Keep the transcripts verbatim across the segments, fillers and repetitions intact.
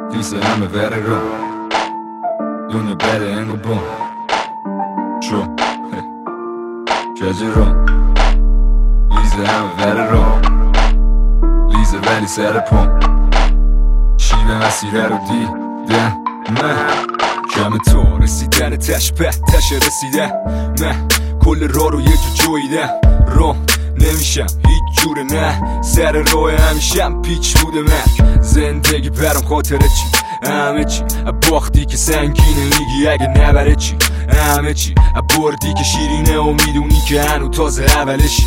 Dice همه بره رو دنیا بره انگو بوم شو جاجه رو لیزه همه بره رو لیزه ولی سر پوم شیبه مسیره رو دیدم من کم تو رسیدن تش به تش رسیده من کل را رو یه جو جویدم رو نمیشم هیچ جوره نه سر روی همیشم پیچ بوده من زندگی برام خاطره چی همه چی باختی که سنگینه میگی اگه نبره چی همه چی بردی که شیرینه و میدونی که هنو تازه اولشی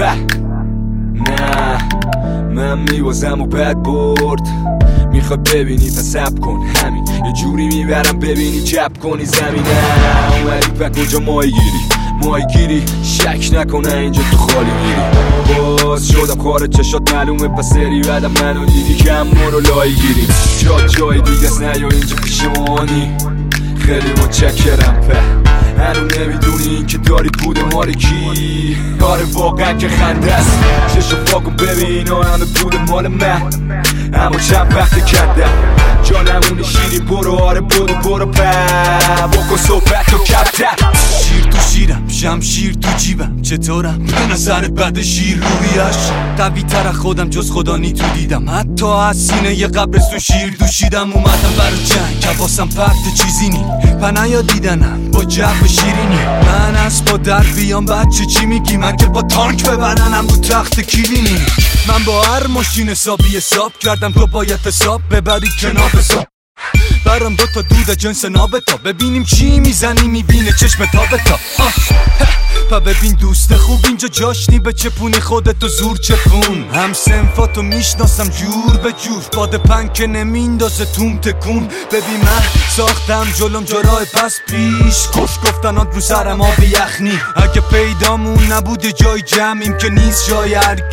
نه من میوازم و بد برد میخوای ببینی پس سب کن همین یه جوری میبرم ببینی چپ کنی زمینه اومدی و کجا ماهی گیری ماهی گیری شک نکنه اینجا تو خالی میری باز شدم خاره چشات معلومه پس سری بعدم منو دیدی کم مرو لای گیری جا جای دیگه است نه یا اینجا پیش مانی خیلی متشکرم په هنو نمیدونی این که داری بوده مال کی آره واقعا که خنده است چشو پاکن ببین همه بوده مال من اما چند وقت کردم جانمون شیرین برو آره برو برو په بکن صحبت و کبتر شیر تو شیرم شمشیر تو جیبم چطورم به نظرت بد شیر رویش قوی تر خودم جز خدا نی تو دیدم حتی از سینه یه قبرستون شیر دوشیدم اومدم برا جنگ حواسم پرت چیزی نی پنه یا دیدنم با جو شیرینی من از با در بیام بچه چی میگی من که با تانک ببرنم رو تخت کلینی من با هر ماشین حسابی حساب کردم تو باید حساب ببری کنار حساب برام دو تا دود جنس نابتا ببینیم چی میزنی میبینه چشم تابتا پا ببین دوست خوب اینجا جاشنی به چپونی خودتو زور چپون هم سنفاتو میشناسم جور به جور باد پنکه نمیندازه توم تکون ببین من ساختم جلوم جرای پس پیش کش گفتنات رو سرم آب یخنی اگه پیدامون نبوده جای جمعیم که نیست جای هرکی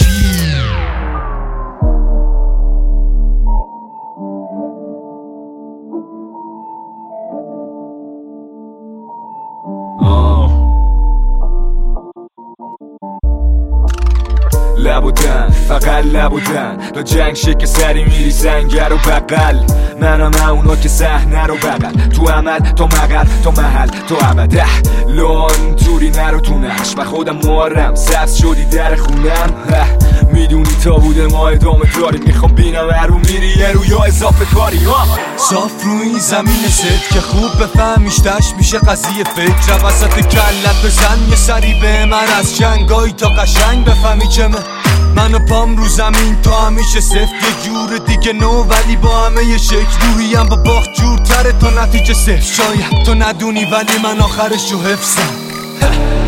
لبودن فقط لبودن تا جنگ شک سری میری سنگر و بقل منم اونا که صحنه رو بقل تو عمل تو مقل تو محل تو عبده لان توری نرو تو نقش و خودم مارم سبز شدی در خونم میدونی تا بوده ما ادامه داریم میخوام بینم هرو میری یه رو یا اضافه کاری ها صاف رو این زمین ست که خوب بفهمیش تش میشه قضیه فکر وسط کلت بزن یه سری به من از جنگایی تا قشنگ بفهمی چه من منو پام رو زمین تا همیشه سفت یه جور دیگه نو ولی با همه یه شکل روحیم با باخت جورتره تا نتیجه صفر شاید تو ندونی ولی من آخرشو حفظم